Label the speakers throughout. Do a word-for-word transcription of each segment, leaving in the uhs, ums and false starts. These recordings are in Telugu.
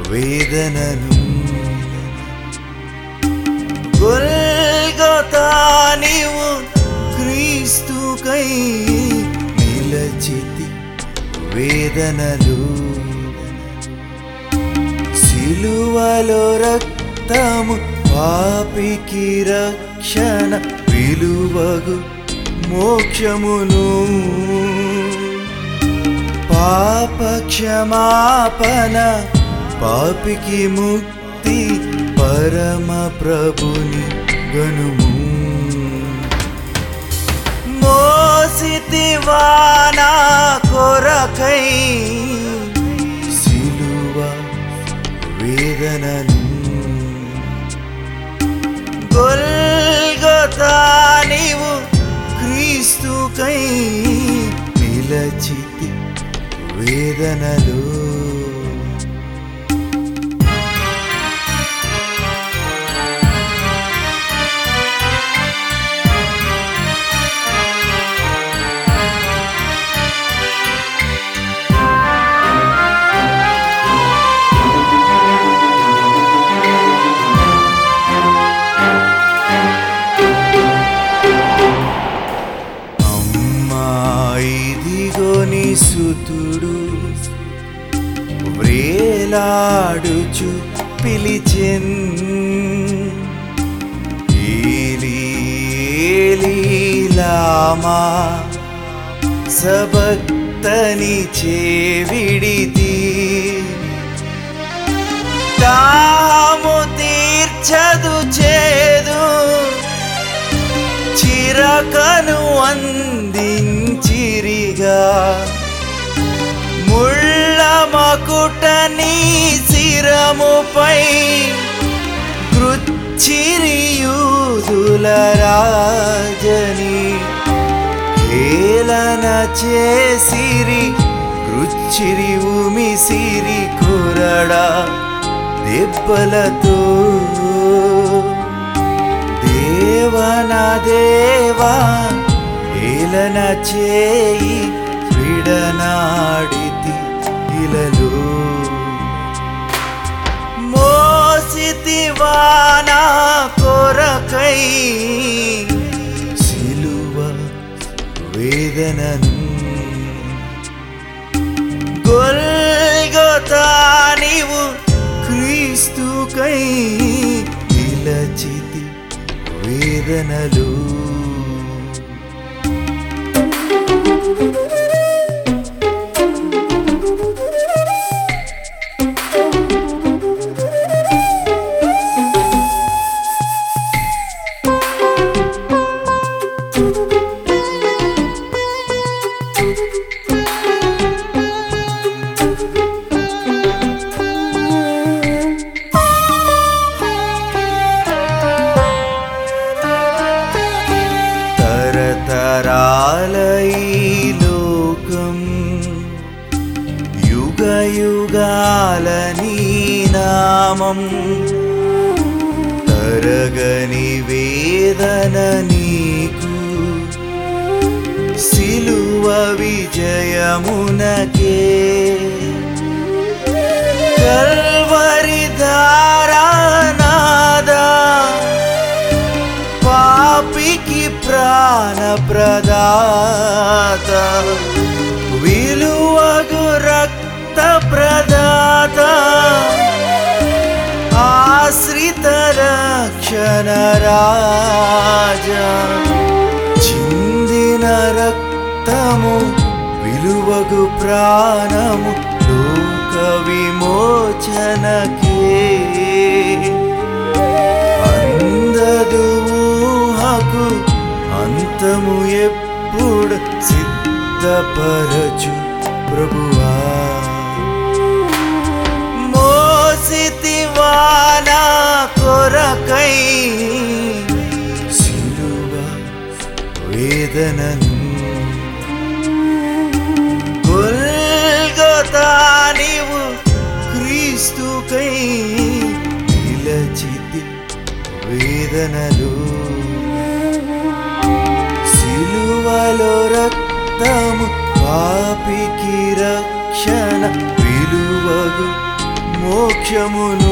Speaker 1: వేదనను గొల్గొతా నీవు క్రీస్తుకై నిలచితి వేదనలు సిలువలో రక్తము పాపికి రక్షణ విలువగు మోక్షమును పాప క్షమాపణ పాపికి ముక్తి పరమ ప్రభుని గనుము మోసితివా నా కొరకై సిలువ వేదనను గొల్గొతా నీవు క్రీస్తుకై నిలచితి వేదనలు సుతుడు వ్రేలాడుచు పిలిచెన్ ఏలీ ఏలీ లామా సబక్తని చేవిడితి దాము తీర్చదు చేదు చిరకను అందించిరిగా ముళ్ళ మకుటని శిరముపై కృచ్చిరి యూదుల రాజని హేళన చేసిరి కృచ్చిరి ఉమిసిరి కొరడా దెబ్బలతో దేవనా దేవా హేళన చేయి విడనాడితి ఇలలో మోసితివా నా కొరకై సిలువ వేదనను గొల్గొతా నీవు క్రీస్తుకై నిలచితి వేదనలు లోకం యుగ యుగాల నీ నామం తరగని వేదన నీకు సిలువ విజయమునకే కల్వరి ధారానాదా పాపికి ప్రాణ ప్రదాత విలువగు రక్త ప్రదాత ఆశ్రిత రక్షణ రాజా చిందిన రక్తము విలువగు ప్రాణము లోక విమోచనకే అందదు ఊహకు అంతము ఎప్పుడు సిద్ధపరచు ప్రభువా మోసితివా నా కొరకై సిలువ వేదనను గొల్గొతా నీవు క్రీస్తుకై నిలచితి వేదనలు సిలువలో రక్తము పాపికి రక్షణ విలువగు మోక్షమును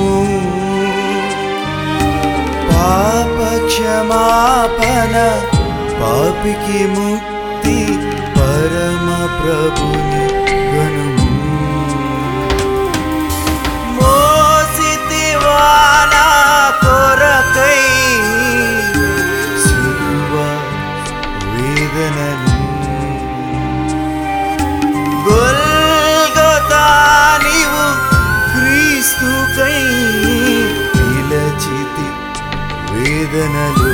Speaker 1: పాప క్షమాపణ పాపికి ముక్తి పరమ ప్రభుని గనుము మోసితివా నా కొరకై సిలువ వేదనను గొల్గొతా నీవు క్రీస్తుకై నిలచితి వేదనలు